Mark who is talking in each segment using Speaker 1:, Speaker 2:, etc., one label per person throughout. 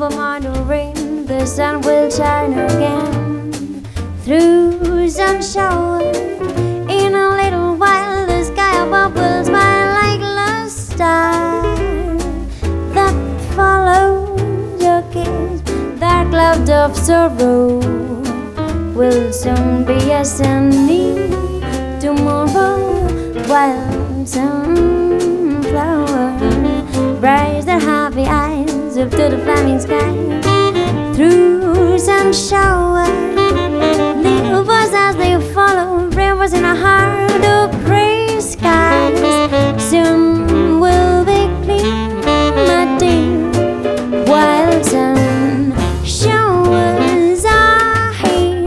Speaker 1: Never mind the rain, the sun will shine again. Through some shower, in a little while, the sky above will smile like a star that follows your kiss. That cloud of sorrow will soon be ascending tomorrow. Wild sunflower, raise their happy eyes up to the flaming sky. Through some shower, leave us as they follow, rivers in a heart of gray skies. Soon will be clean, my dear. Wild sun showers are here.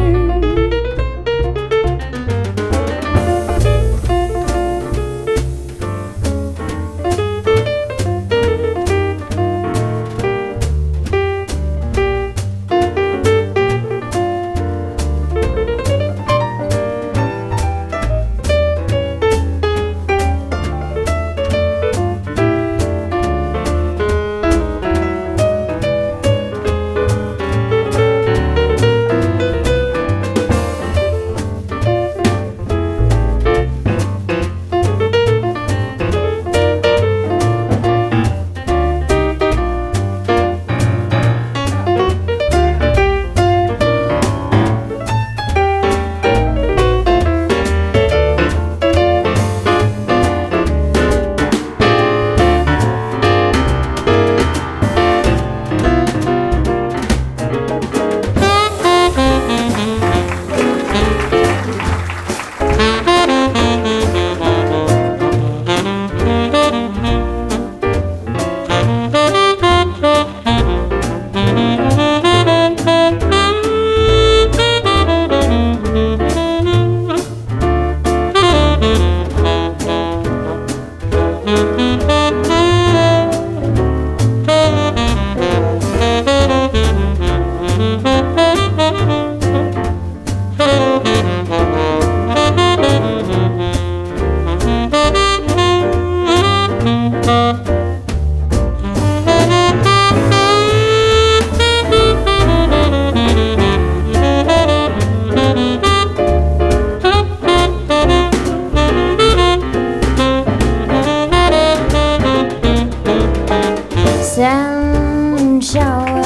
Speaker 1: Sun shower,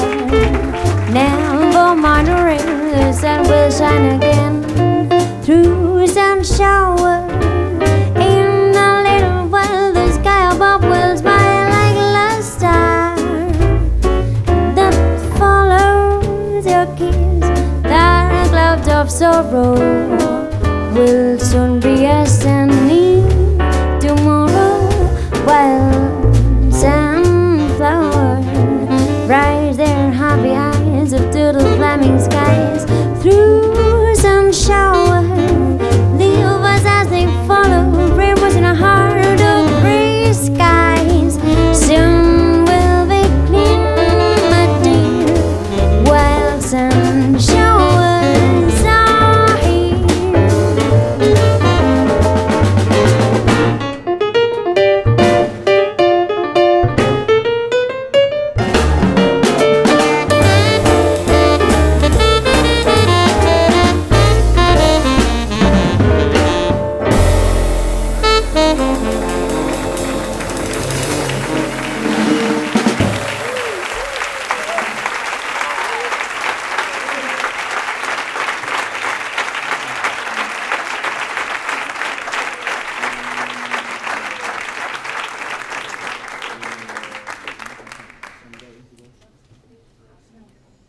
Speaker 1: never mind the rain, the sun will shine again. Through sun shower, in a little while, the sky above will smile like a star that follows your kiss. That cloud of sorrow